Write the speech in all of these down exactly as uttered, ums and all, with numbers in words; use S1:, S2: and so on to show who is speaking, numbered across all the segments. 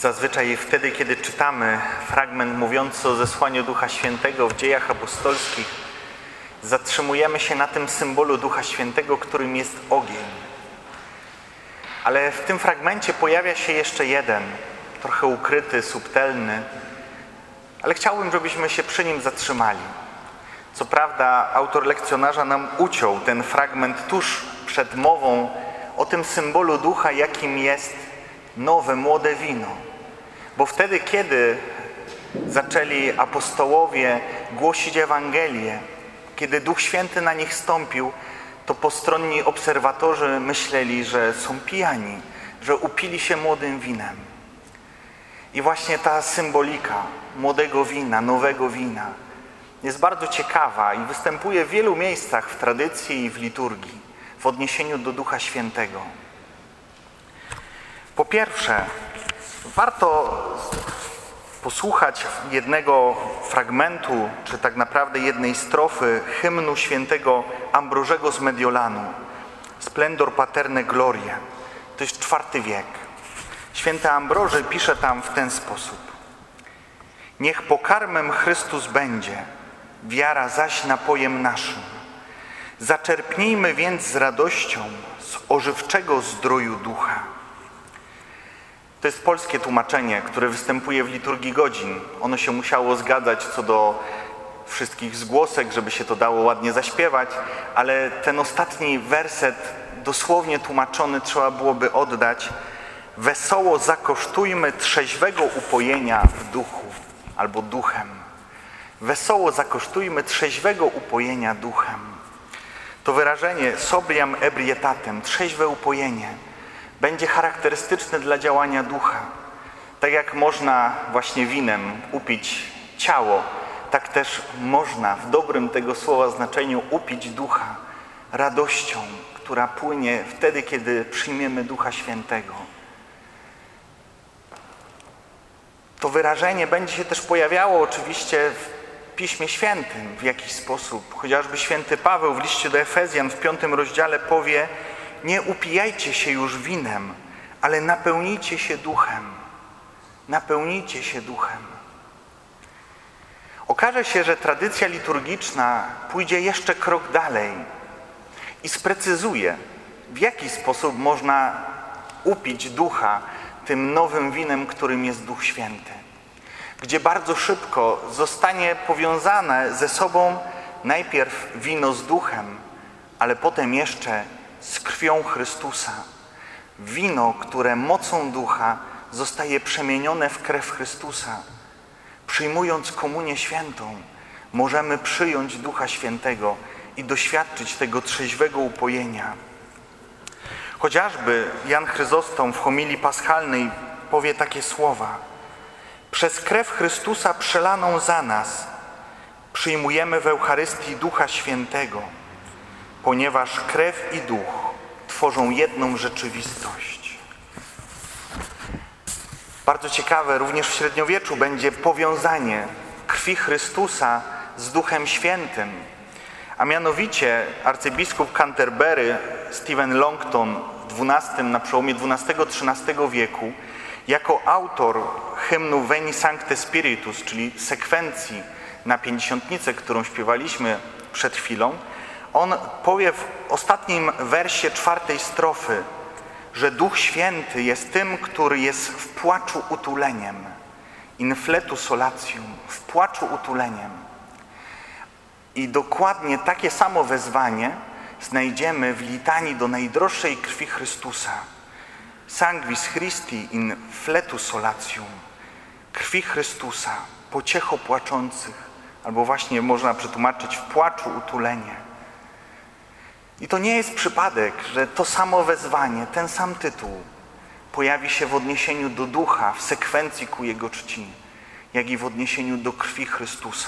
S1: Zazwyczaj wtedy, kiedy czytamy fragment mówiący o zesłaniu Ducha Świętego w Dziejach Apostolskich, zatrzymujemy się na tym symbolu Ducha Świętego, którym jest ogień. Ale w tym fragmencie pojawia się jeszcze jeden, trochę ukryty, subtelny, ale chciałbym, żebyśmy się przy nim zatrzymali. Co prawda autor lekcjonarza nam uciął ten fragment tuż przed mową o tym symbolu Ducha, jakim jest nowe, młode wino. Bo wtedy, kiedy zaczęli apostołowie głosić Ewangelię, kiedy Duch Święty na nich stąpił, to postronni obserwatorzy myśleli, że są pijani, że upili się młodym winem. I właśnie ta symbolika młodego wina, nowego wina jest bardzo ciekawa i występuje w wielu miejscach w tradycji i w liturgii w odniesieniu do Ducha Świętego. Po pierwsze, warto posłuchać jednego fragmentu, czy tak naprawdę jednej strofy hymnu świętego Ambrożego z Mediolanu, Splendor Paterne Glorie. To jest czwarty wiek. Święty Ambroży pisze tam w ten sposób. Niech pokarmem Chrystus będzie, wiara zaś napojem naszym. Zaczerpnijmy więc z radością z ożywczego zdroju ducha. To jest polskie tłumaczenie, które występuje w liturgii godzin. Ono się musiało zgadzać co do wszystkich zgłosek, żeby się to dało ładnie zaśpiewać, ale ten ostatni werset dosłownie tłumaczony trzeba byłoby oddać. Wesoło zakosztujmy trzeźwego upojenia w duchu albo duchem. Wesoło zakosztujmy trzeźwego upojenia duchem. To wyrażenie sobriam ebrietatem, trzeźwe upojenie, będzie charakterystyczne dla działania ducha. Tak jak można właśnie winem upić ciało, tak też można w dobrym tego słowa znaczeniu upić ducha radością, która płynie wtedy, kiedy przyjmiemy Ducha Świętego. To wyrażenie będzie się też pojawiało oczywiście w Piśmie Świętym w jakiś sposób. Chociażby święty Paweł w liście do Efezjan w piątym rozdziale powie: nie upijajcie się już winem, ale napełnijcie się duchem. Napełnijcie się duchem. Okaże się, że tradycja liturgiczna pójdzie jeszcze krok dalej i sprecyzuje, w jaki sposób można upić ducha tym nowym winem, którym jest Duch Święty. Gdzie bardzo szybko zostanie powiązane ze sobą najpierw wino z duchem, ale potem jeszcze z krwią Chrystusa. Wino, które mocą ducha zostaje przemienione w krew Chrystusa. Przyjmując komunię świętą, możemy przyjąć Ducha Świętego i doświadczyć tego trzeźwego upojenia. Chociażby Jan Chryzostom w homilii paschalnej powie takie słowa: przez krew Chrystusa przelaną za nas przyjmujemy w Eucharystii Ducha Świętego, ponieważ krew i duch tworzą jedną rzeczywistość. Bardzo ciekawe również w średniowieczu będzie powiązanie krwi Chrystusa z Duchem Świętym, a mianowicie arcybiskup Canterbury Stephen Longton w dwunastym, na przełomie dwunastego-trzynastego wieku jako autor hymnu Veni Sancte Spiritus, czyli sekwencji na pięćdziesiątnicę, którą śpiewaliśmy przed chwilą, on powie w ostatnim wersie czwartej strofy, że Duch Święty jest tym, który jest w płaczu utuleniem. In fletu solatium, w płaczu utuleniem. I dokładnie takie samo wezwanie znajdziemy w litanii do najdroższej krwi Chrystusa. Sanguis Christi in fletu solatium. Krwi Chrystusa, pociecho płaczących, albo właśnie można przetłumaczyć w płaczu utulenie. I to nie jest przypadek, że to samo wezwanie, ten sam tytuł pojawi się w odniesieniu do Ducha w sekwencji ku Jego czci, jak i w odniesieniu do krwi Chrystusa.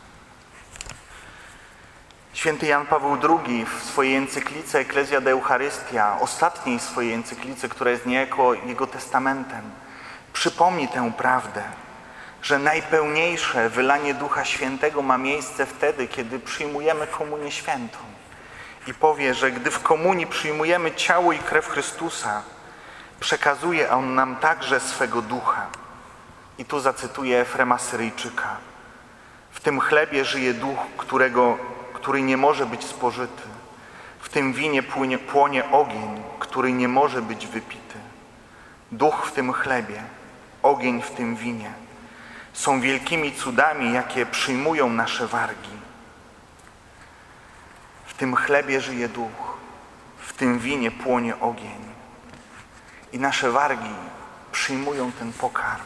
S1: Święty Jan Paweł drugi w swojej encyklice Ecclesia de Eucharystia, ostatniej swojej encyklice, która jest niejako jego testamentem, przypomni tę prawdę, że najpełniejsze wylanie Ducha Świętego ma miejsce wtedy, kiedy przyjmujemy komunię świętą. I powie, że gdy w komunii przyjmujemy ciało i krew Chrystusa, przekazuje On nam także swego Ducha. I tu zacytuję Efrema Syryjczyka. W tym chlebie żyje duch, którego, który nie może być spożyty. W tym winie płynie, płonie ogień, który nie może być wypity. Duch w tym chlebie, ogień w tym winie są wielkimi cudami, jakie przyjmują nasze wargi. W tym chlebie żyje duch, w tym winie płonie ogień. I nasze wargi przyjmują ten pokarm.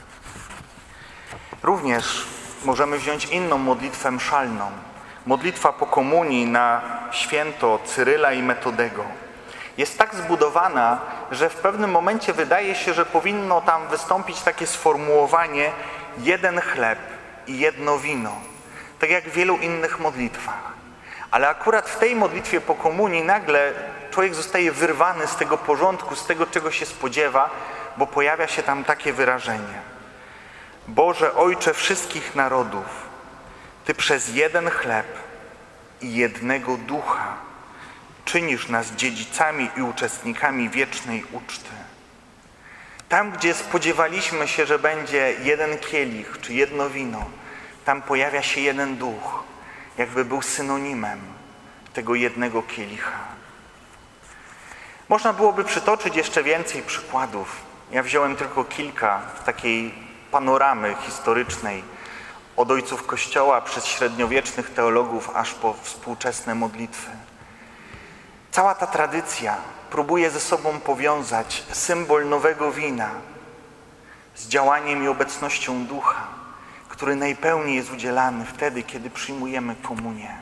S1: Również możemy wziąć inną modlitwę mszalną. Modlitwa po komunii na święto Cyryla i Metodego. Jest tak zbudowana, że w pewnym momencie wydaje się, że powinno tam wystąpić takie sformułowanie jeden chleb i jedno wino. Tak jak w wielu innych modlitwach. Ale akurat w tej modlitwie po komunii nagle człowiek zostaje wyrwany z tego porządku, z tego, czego się spodziewa, bo pojawia się tam takie wyrażenie. Boże, Ojcze wszystkich narodów, Ty przez jeden chleb i jednego ducha czynisz nas dziedzicami i uczestnikami wiecznej uczty. Tam, gdzie spodziewaliśmy się, że będzie jeden kielich czy jedno wino, tam pojawia się jeden duch, jakby był synonimem tego jednego kielicha. Można byłoby przytoczyć jeszcze więcej przykładów. Ja wziąłem tylko kilka takiej panoramy historycznej, od ojców Kościoła przez średniowiecznych teologów aż po współczesne modlitwy. Cała ta tradycja próbuje ze sobą powiązać symbol nowego wina z działaniem i obecnością ducha, który najpełniej jest udzielany wtedy, kiedy przyjmujemy komunię.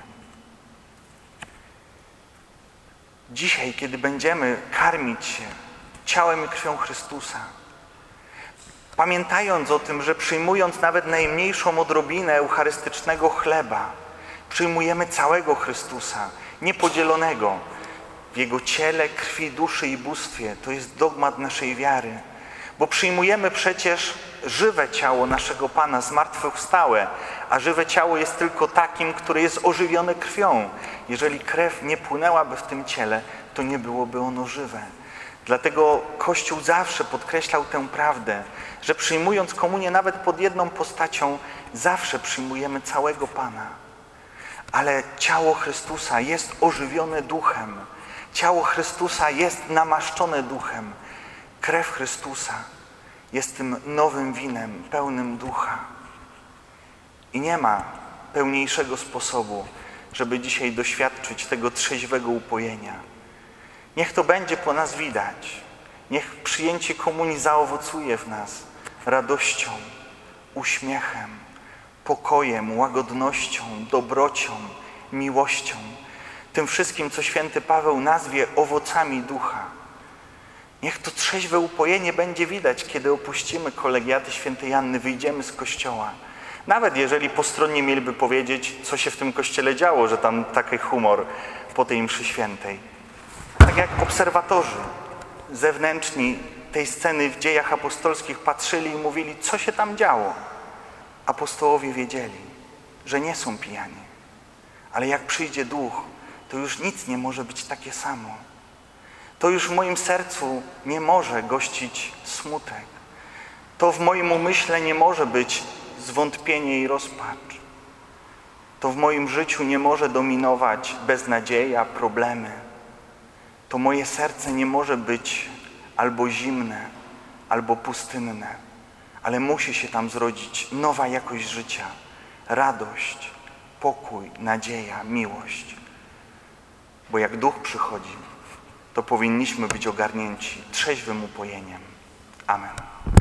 S1: Dzisiaj, kiedy będziemy karmić się ciałem i krwią Chrystusa, pamiętając o tym, że przyjmując nawet najmniejszą odrobinę eucharystycznego chleba, przyjmujemy całego Chrystusa, niepodzielonego w Jego ciele, krwi, duszy i bóstwie. To jest dogmat naszej wiary. Bo przyjmujemy przecież żywe ciało naszego Pana, zmartwychwstałe, a żywe ciało jest tylko takim, które jest ożywione krwią. Jeżeli krew nie płynęłaby w tym ciele, to nie byłoby ono żywe. Dlatego Kościół zawsze podkreślał tę prawdę, że przyjmując komunię nawet pod jedną postacią, zawsze przyjmujemy całego Pana. Ale ciało Chrystusa jest ożywione duchem. Ciało Chrystusa jest namaszczone duchem. Krew Chrystusa jest tym nowym winem, pełnym ducha. I nie ma pełniejszego sposobu, żeby dzisiaj doświadczyć tego trzeźwego upojenia. Niech to będzie po nas widać. Niech przyjęcie komunii zaowocuje w nas radością, uśmiechem, pokojem, łagodnością, dobrocią, miłością. Tym wszystkim, co święty Paweł nazwie owocami ducha. Niech to trzeźwe upojenie będzie widać, kiedy opuścimy kolegiaty świętej Anny, wyjdziemy z kościoła. Nawet jeżeli postronnie mieliby powiedzieć, co się w tym kościele działo, że tam taki humor po tej mszy świętej. Tak jak obserwatorzy zewnętrzni tej sceny w Dziejach Apostolskich patrzyli i mówili, co się tam działo. Apostołowie wiedzieli, że nie są pijani. Ale jak przyjdzie duch, to już nic nie może być takie samo. To już w moim sercu nie może gościć smutek. To w moim umyśle nie może być zwątpienie i rozpacz. To w moim życiu nie może dominować beznadzieja, problemy. To moje serce nie może być albo zimne, albo pustynne, ale musi się tam zrodzić nowa jakość życia, radość, pokój, nadzieja, miłość. Bo jak duch przychodzi, to powinniśmy być ogarnięci trzeźwym upojeniem. Amen.